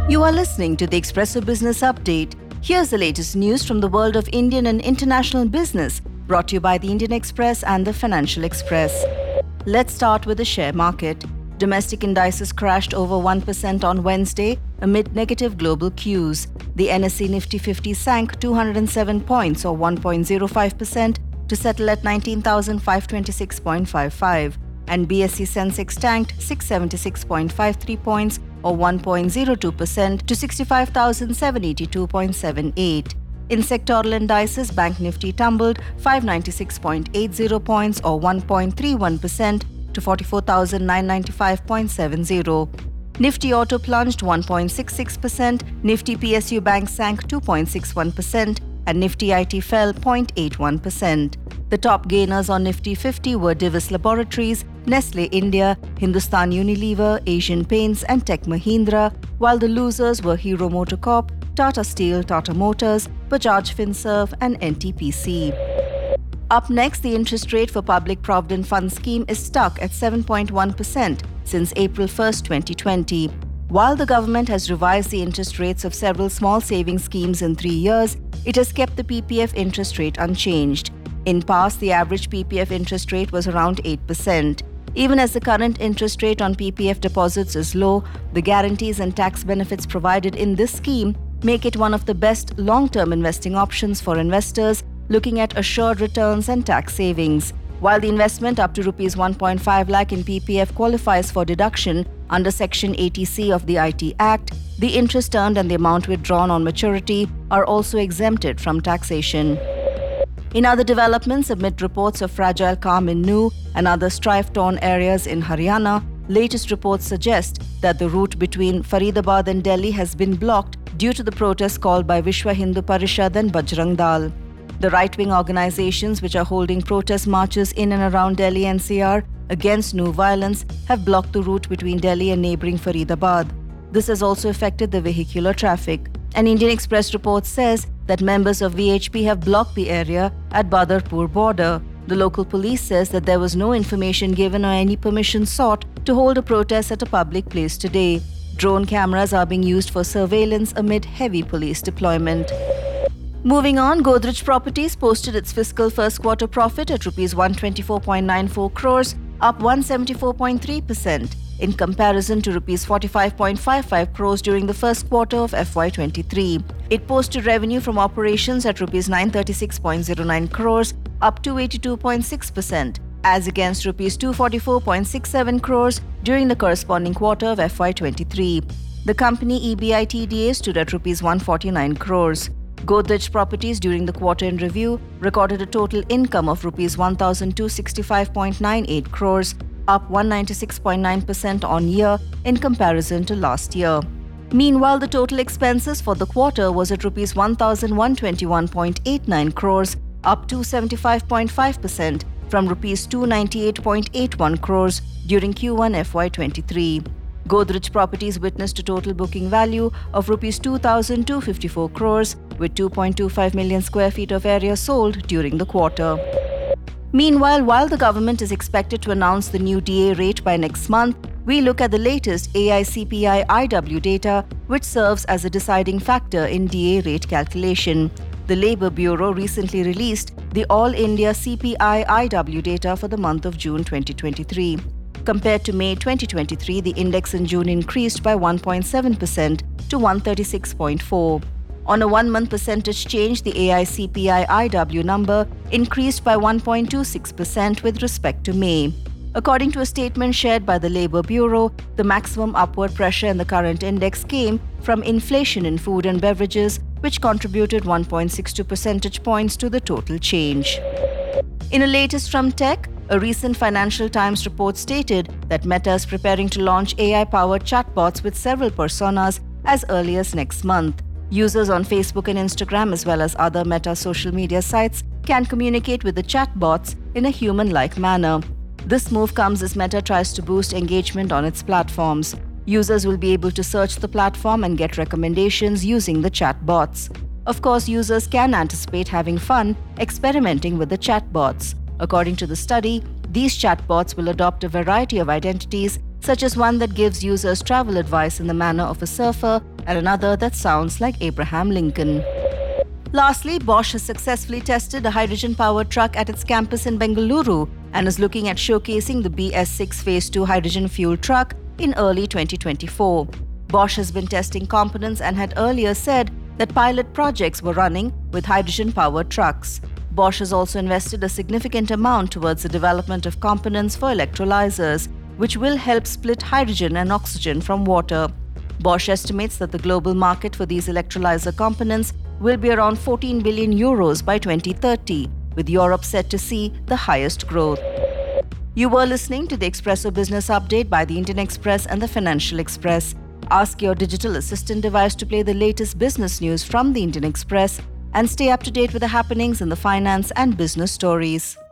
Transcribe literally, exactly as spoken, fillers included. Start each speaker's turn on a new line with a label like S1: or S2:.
S1: You are listening to the Expresso Business Update. Here's the latest news from the world of Indian and international business, brought to you by the Indian Express and the Financial Express. Let's start with the share market. Domestic indices crashed over one percent on Wednesday amid negative global cues. The N S E Nifty fifty sank two hundred seven points or one point zero five percent to settle at nineteen thousand five hundred twenty-six point five five. And B S E Sensex tanked six hundred seventy-six point five three points or one point zero two percent to sixty-five thousand seven hundred eighty-two point seven eight. In sectoral indices, Bank Nifty tumbled five hundred ninety-six point eight zero points or one point three one percent to forty-four thousand nine hundred ninety-five point seven zero. Nifty Auto plunged one point six six percent, Nifty P S U Bank sank two point six one percent, and Nifty I T fell zero point eight one percent. The top gainers on Nifty fifty were Divis Laboratories, Nestle India, Hindustan Unilever, Asian Paints and Tech Mahindra, while the losers were Hero MotoCorp, Tata Steel, Tata Motors, Bajaj Finserv and N T P C. Up next, the interest rate for Public Provident Fund scheme is stuck at seven point one percent since April first, twenty twenty. While the government has revised the interest rates of several small savings schemes in three years, it has kept the P P F interest rate unchanged. In past, the average P P F interest rate was around eight percent. Even as the current interest rate on P P F deposits is low, the guarantees and tax benefits provided in this scheme make it one of the best long-term investing options for investors looking at assured returns and tax savings. While the investment up to rupees one point five lakh in P P F qualifies for deduction under Section eighty C of the I T Act, the interest earned and the amount withdrawn on maturity are also exempted from taxation. In other developments, amid reports of fragile calm in Nuh and other strife-torn areas in Haryana, latest reports suggest that the route between Faridabad and Delhi has been blocked due to the protests called by Vishwa Hindu Parishad and Bajrang Dal. The right-wing organizations which are holding protest marches in and around Delhi N C R against Nuh violence have blocked the route between Delhi and neighbouring Faridabad. This has also affected the vehicular traffic. An Indian Express report says that members of V H P have blocked the area at Badarpur border. The local police says that there was no information given or any permission sought to hold a protest at a public place today. Drone cameras are being used for surveillance amid heavy police deployment. Moving on, Godrej Properties posted its fiscal first quarter profit at rupees one hundred twenty-four point nine four crores, up one hundred seventy-four point three percent, in comparison to rupees forty-five point five five crores during the first quarter of F Y twenty-three. It posted revenue from operations at rupees nine hundred thirty-six point zero nine crores, up two hundred eighty-two point six percent, as against rupees two hundred forty-four point six seven crores during the corresponding quarter of F Y twenty-three. The company E B I T D A stood at rupees one hundred forty-nine crores. Godrej Properties during the quarter in review recorded a total income of rupees one thousand two hundred sixty-five point nine eight crores, up one hundred ninety-six point nine percent on year in comparison to last year. Meanwhile, the total expenses for the quarter was at rupees one thousand one hundred twenty-one point eight nine crores, up two hundred seventy-five point five percent from rupees two hundred ninety-eight point eight one crores during Q one F Y twenty-three. Godrej Properties witnessed a total booking value of rupees two thousand two hundred fifty-four crores with two point two five million square feet of area sold during the quarter. Meanwhile, while the government is expected to announce the new D A rate by next month, we look at the latest A I C P I I W data, which serves as a deciding factor in D A rate calculation. The Labour Bureau recently released the All India C P I I W data for the month of June twenty twenty-three. Compared to May twenty twenty-three, the index in June increased by one point seven percent to one hundred thirty-six point four. On a one-month percentage change, the A I C P I I W number increased by one point two six percent with respect to May. According to a statement shared by the Labour Bureau, the maximum upward pressure in the current index came from inflation in food and beverages, which contributed one point six two percentage points to the total change. In a latest from tech, a recent Financial Times report stated that Meta is preparing to launch A I-powered chatbots with several personas as early as next month. Users on Facebook and Instagram, as well as other Meta social media sites, can communicate with the chatbots in a human-like manner. This move comes as Meta tries to boost engagement on its platforms. Users will be able to search the platform and get recommendations using the chatbots. Of course, users can anticipate having fun experimenting with the chatbots. According to the study, these chatbots will adopt a variety of identities such as one that gives users travel advice in the manner of a surfer and another that sounds like Abraham Lincoln. Lastly, Bosch has successfully tested a hydrogen-powered truck at its campus in Bengaluru and is looking at showcasing the B S six Phase two hydrogen-fueled truck in early twenty twenty-four. Bosch has been testing components and had earlier said that pilot projects were running with hydrogen-powered trucks. Bosch has also invested a significant amount towards the development of components for electrolyzers, which will help split hydrogen and oxygen from water. Bosch estimates that the global market for these electrolyzer components will be around fourteen billion euros by twenty thirty, with Europe set to see the highest growth. You were listening to the Expresso Business Update by the Indian Express and the Financial Express. Ask your digital assistant device to play the latest business news from the Indian Express and stay up to date with the happenings in the finance and business stories.